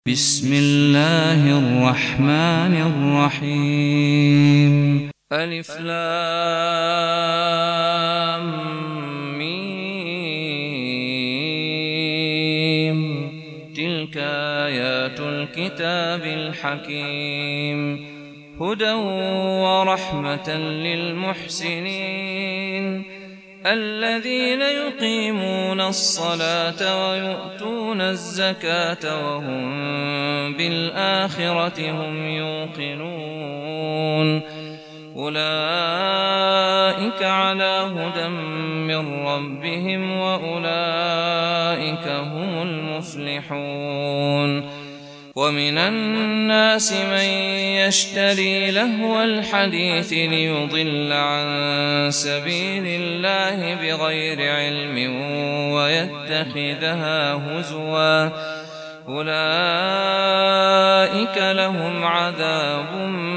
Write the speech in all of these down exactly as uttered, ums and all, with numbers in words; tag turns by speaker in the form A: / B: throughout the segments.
A: بسم الله الرحمن الرحيم. ألف لام ميم. تلك آيات الكتاب الحكيم، هدى ورحمة للمحسنين الذين يقيمون الصلاة ويؤتون الزكاة وهم بالآخرة هم يوقنون. أولئك على هدى من ربهم وأولئك هم المفلحون. ومن الناس من يشتري لهو الحديث ليضل عن سبيل الله بغير علم ويتخذها هزوا، أولئك لهم عذاب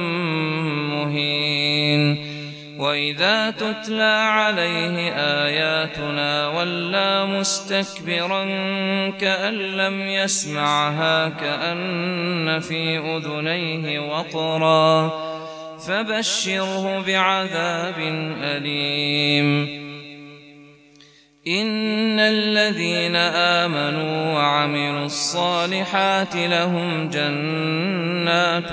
A: مهين. وإذا تتلى عليه آياتنا ولى مستكبرا كأن لم يسمعها كأن في أذنيه وقرا، فبشره بعذاب أليم. إن الذين آمنوا وعملوا الصالحات لهم جنات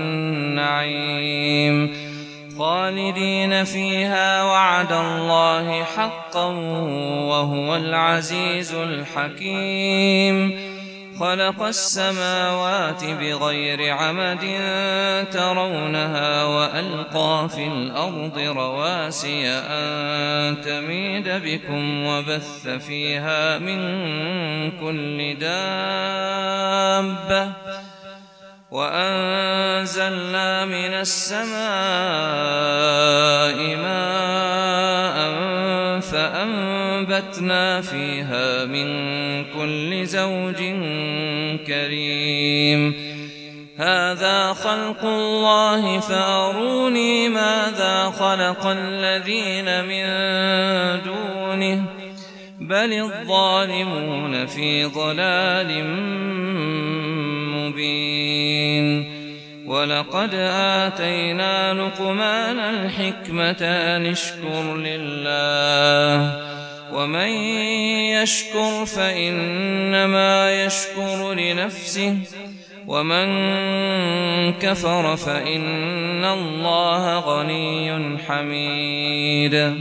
A: النعيم خالدين فيها، وعد الله حقا وهو العزيز الحكيم. خلق السماوات بغير عمد ترونها وألقى في الأرض رواسي أن تميد بكم وبث فيها من كل دابة، وأنزلنا من السماء ماء فأنبتنا فيها من كل زوج كريم. هذا خلق الله فأروني ماذا خلق الذين من دونه، بل الظالمون في ضلال مبين. ولقد آتينا لقمان الحكمة أن اشكر لله، ومن يشكر فإنما يشكر لنفسه، ومن كفر فإن الله غني حميد.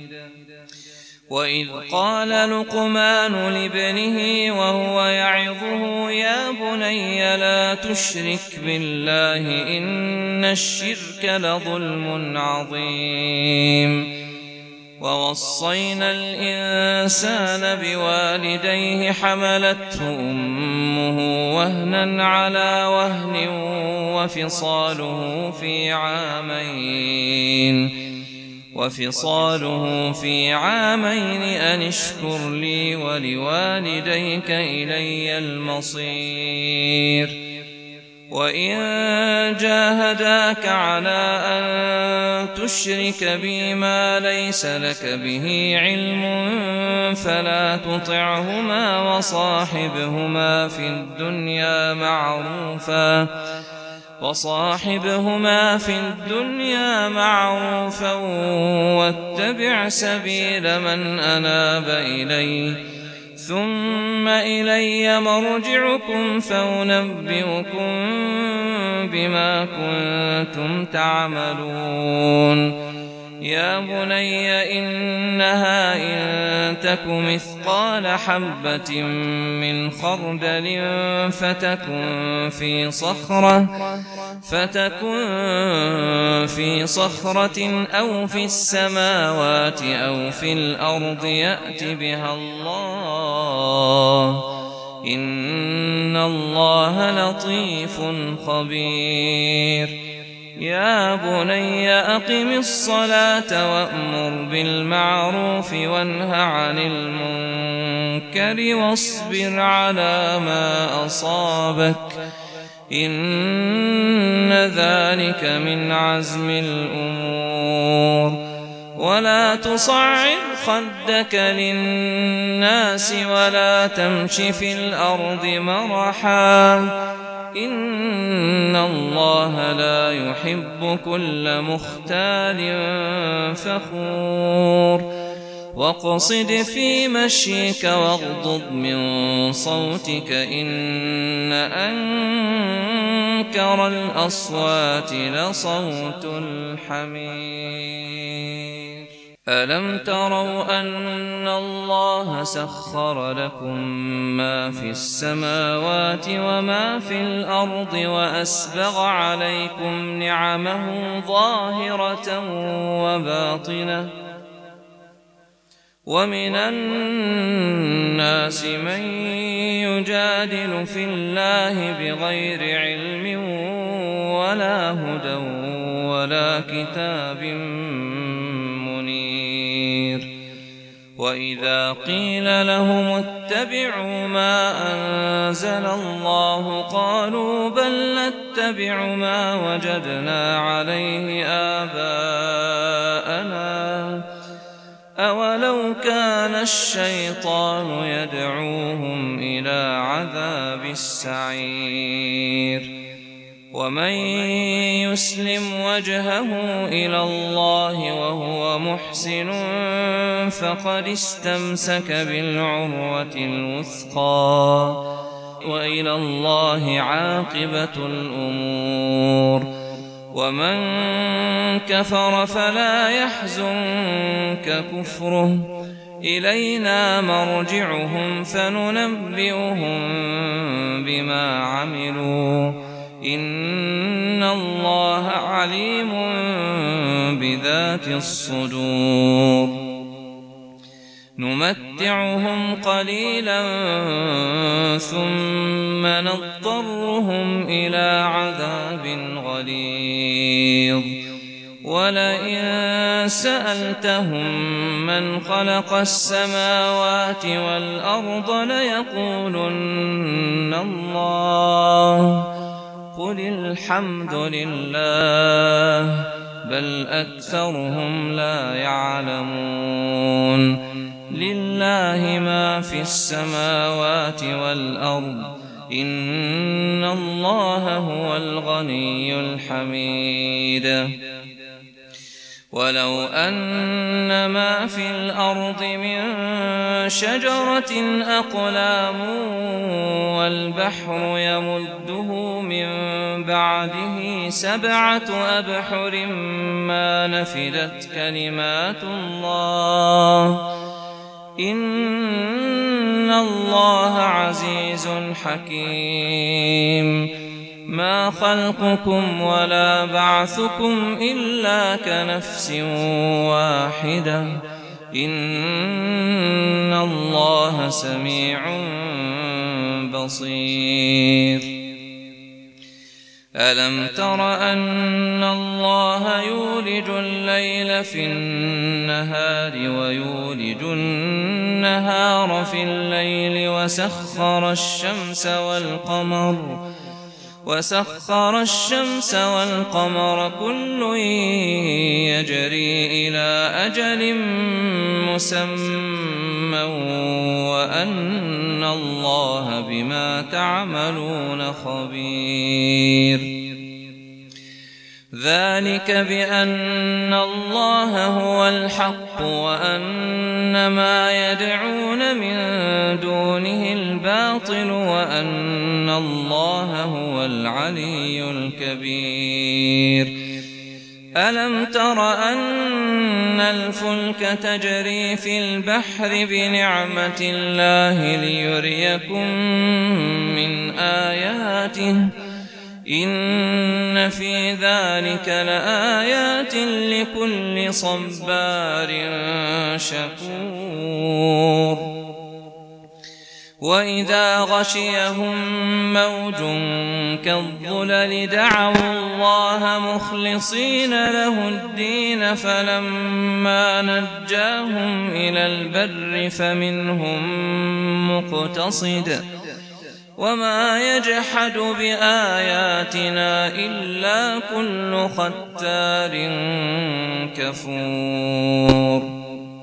A: وإذ قال لقمان لابنه وهو يعظه يا بني لا تشرك بالله إن الشرك لظلم عظيم. ووصينا الإنسان بوالديه حملته أمه وهنا على وهن وفصاله في عامين وفصاله في عامين أن اشكر لي ولوالديك إلي المصير. وإن جاهداك على أن تشرك بي ما ليس لك به علم فلا تطعهما وصاحبهما في الدنيا معروفا وصاحبهما في الدنيا معروفا واتبع سبيل من أناب إلي، ثم إلي مرجعكم فأنبئكم بما كنتم تعملون. يا بني إنها إن تك مثقال حبة من خردل فتكن في صخرة فتكن في صخرة أو في السماوات أو في الأرض يأت بها الله، إن الله لطيف خبير. يا بني أقم الصلاة وأمر بالمعروف وانه عن المنكر واصبر على ما أصابك، إن ذلك من عزم الأمور. ولا تصعر خدك للناس ولا تمش في الأرض مرحا إن الله لا يحب كل مختال فخور واقصد في مشيك واغضض من صوتك إن أنكر الأصوات لصوت الحمير ألم تروا أن الله سخر لكم ما في السماوات وما في الأرض وأسبغ عليكم نعمه ظاهرة وباطنة ومن الناس من يجادل في الله بغير علم ولا هدى ولا كتاب منير وإذا قيل لهم اتبعوا ما أنزل الله قالوا بل نتبع ما وجدنا عليه آباءنا أولو كان الشيطان يدعوهم إلى عذاب السعير ومن يسلم وجهه إلى الله وهو محسن فقد استمسك بالعروة الوثقى وإلى الله عاقبة الأمور ومن كفر فلا يحزنك كفره إلينا مرجعهم فننبئهم بما عملوا إن الله عليم بذات الصدور نمتعهم قليلا ثم نضطرهم إلى عذاب غليظ ولئن سألتهم من خلق السماوات والأرض ليقولن الله قل الحمد لله بل أكثرهم لا يعلمون لله ما في السماوات والأرض إن الله هو الغني الحميد ولو أن ما في الأرض من شجرة أقلام والبحر يمده من بعده سبعة أبحر ما نفدت كلمات الله إن الله عزيز حكيم ما خلقكم ولا بعثكم إلا كنفس واحدة إن الله سميع بصير ألم تر أن الله يولج الليل في النهار ويولج النهار في الليل وسخر الشمس والقمر وسخر الشمس والقمر كل يجري إلى أجل مسمى وأن الله بما تعملون خبير ذلك بأن الله هو الحق وأن ما يدعون من دونه الباطل وأن الله هو العلي الكبير ألم تر أن الفلك تجري في البحر بنعمة الله ليريكم من آياته إن في ذلك لآيات لكل صبار شكور وإذا غشيهم موج كالظلل دعوا الله مخلصين له الدين فلما نجاهم إلى البر فمنهم مقتصد وما يجحد بآياتنا إلا كل ختار كفور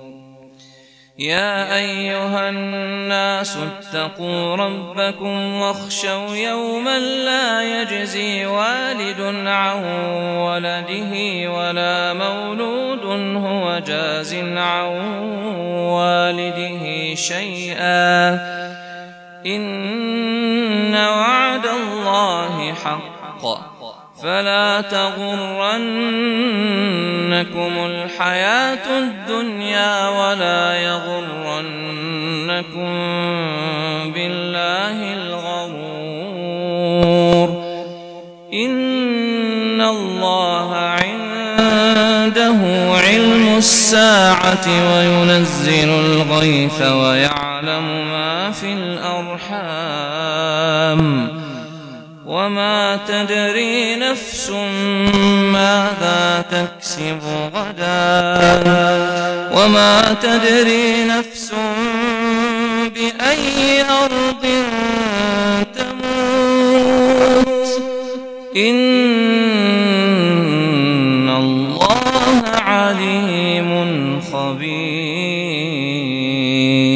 A: يا أيها الناس اتقوا ربكم واخشوا يوما لا يجزي والد عن ولده ولا مولود هو جاز عن والده شيئا إن وعد الله حق فلا تغرنكم الحياة الدنيا ولا يغرنكم بالله الغرور إن الله عنده علم الساعة وينزل الغيث ويعلم ما في الأرحام وما تدري نفس ماذا تكسب غدا وما تدري نفس بأي أرض تموت إن الله عليم خبير.